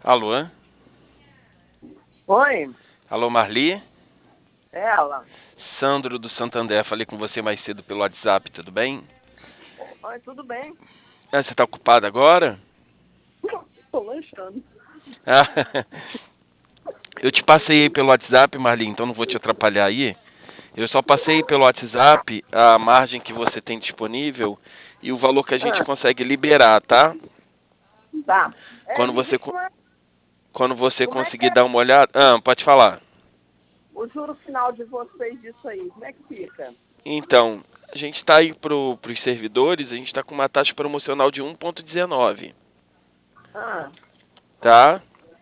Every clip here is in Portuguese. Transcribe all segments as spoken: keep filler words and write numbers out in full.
Alô? Oi, Alô, Marli? ela. Sandro do Santander, falei com você mais cedo pelo WhatsApp, tudo bem? Oi, tudo bem? Ah, você tá ocupado agora? Tô lanchando. Ah, eu te passei aí pelo WhatsApp, Marli, então não vou te atrapalhar aí. Eu só passei pelo WhatsApp a margem que você tem disponível e o valor que a gente Ah, consegue liberar, tá? tá. É, Quando me você, diz co- como é, quando você como é que conseguir é dar uma olhada... Ah, pode falar. o juro final de vocês disso aí. Como é que fica? Então, a gente está aí para os servidores, a gente está com uma taxa promocional de um vírgula dezenove, Ah, tá?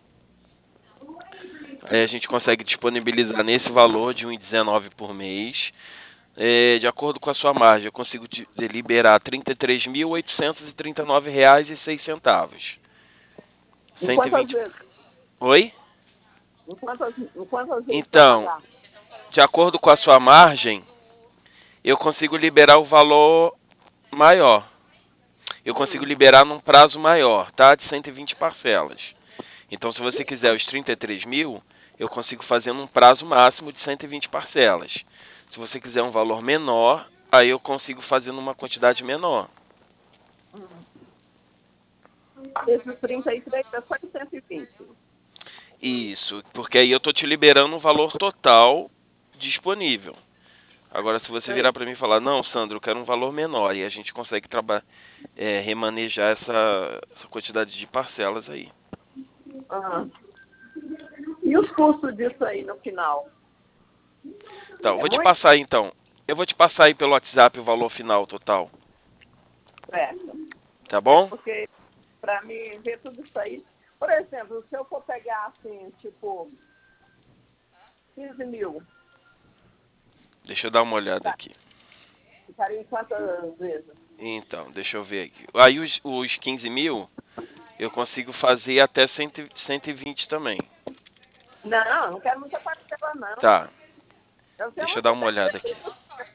É, a gente consegue disponibilizar nesse valor de um vírgula dezenove por mês. É, de acordo com a sua margem, eu consigo te- liberar trinta e três mil oitocentos e trinta e nove reais e seis centavos. em quantas cento e vinte. vezes? Oi? Em quantas, em quantas vezes para Então, pagar? de acordo com a sua margem, eu consigo liberar o valor maior. Eu consigo Hum, liberar num prazo maior, tá? De cento e vinte parcelas. Então, se você quiser os trinta e três mil, eu consigo fazer num prazo máximo de cento e vinte parcelas. Se você quiser um valor menor, aí eu consigo fazer numa quantidade menor. hum. Esses trinta e três é só em cento e vinte. Isso, porque aí eu tô te liberando um valor total disponível. Agora, se você virar Sei. para mim e falar, não, Sandro, eu quero um valor menor, e a gente consegue trabalhar, é, remanejar essa, essa quantidade de parcelas aí. Ah. E os custos disso aí no final? Então, É vou te muito passar aí, então. Eu vou te passar aí pelo WhatsApp o valor final total, certo. tá É bom? porque para mim ver tudo isso aí. Por exemplo, se eu for pegar assim, tipo, quinze mil, Deixa eu dar uma olhada tá, aqui. ficaria em quantas vezes? Então, deixa eu ver aqui. Aí os, os quinze mil, eu consigo fazer até cem, cento e vinte também. Não, não quero muita parcela, não. Tá, Eu tenho, deixa eu uma- dar eu uma tenho olhada aqui. setenta,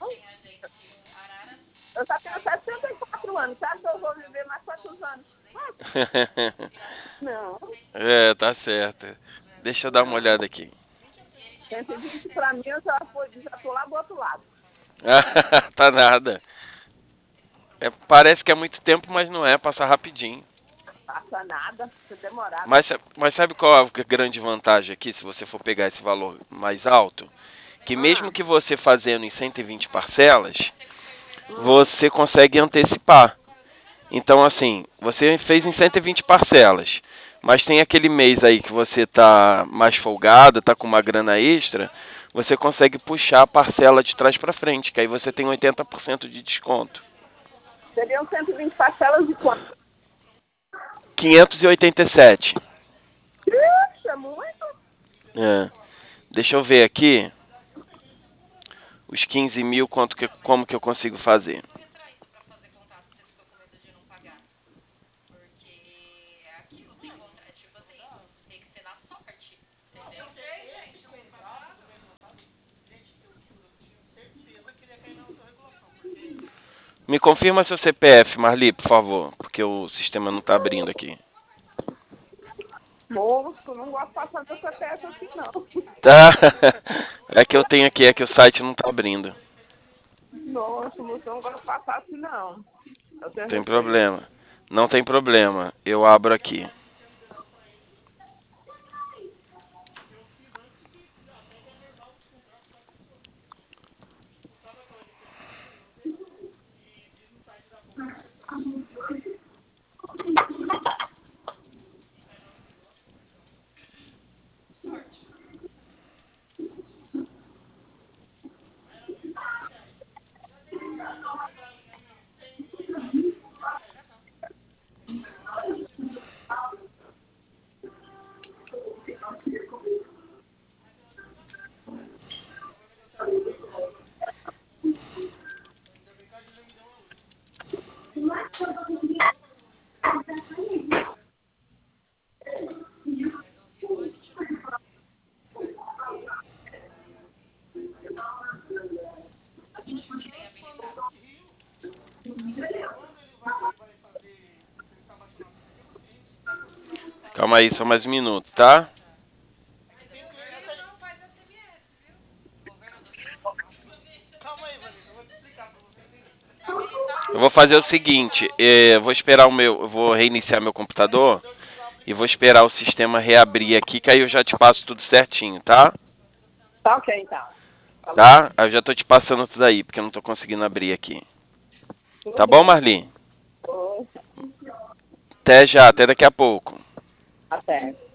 eu já tenho sessenta e quatro anos. Você acha que eu vou viver mais quantos anos? Não, É, tá certo. Deixa eu dar uma não. olhada aqui. cento e vinte para mim, eu já, fui, já tô lá do outro lado. Tá nada. É, parece que é muito tempo, mas não é, passa rapidinho. Passa nada, se demorar. Mas, mas sabe qual é a grande vantagem aqui, se você for pegar esse valor mais alto? Que mesmo Ah, que você fazendo em cento e vinte parcelas, hum, você consegue antecipar. Então, assim, você fez em cento e vinte parcelas, mas tem aquele mês aí que você tá mais folgado, tá com uma grana extra, você consegue puxar a parcela de trás para frente, que aí você tem oitenta por cento de desconto. seriam cento e vinte parcelas de quanto? quinhentos e oitenta e sete. Ixi, é muito. É. Deixa eu ver aqui os quinze mil, quanto que, como que eu consigo fazer. Me confirma seu C P F, Marli, por favor, porque o sistema não está abrindo aqui. Moço, não gosto de passar meu C P F assim, não. Tá? É que eu tenho aqui, é que o site não está abrindo. Nossa, moço, não gosto de passar assim, não. Eu tenho Tem receio. problema. Não tem problema. Eu abro aqui. Calma aí, só mais um minuto, tá? Eu vou fazer o seguinte, eu vou esperar o meu, eu vou reiniciar meu computador e vou esperar o sistema reabrir aqui, que aí eu já te passo tudo certinho, tá? Tá ok, então. Tá? Eu já tô te passando tudo aí, porque eu não tô conseguindo abrir aqui. Tudo Tá bom, bem. Marli? Oi. Até já, até daqui a pouco. Até.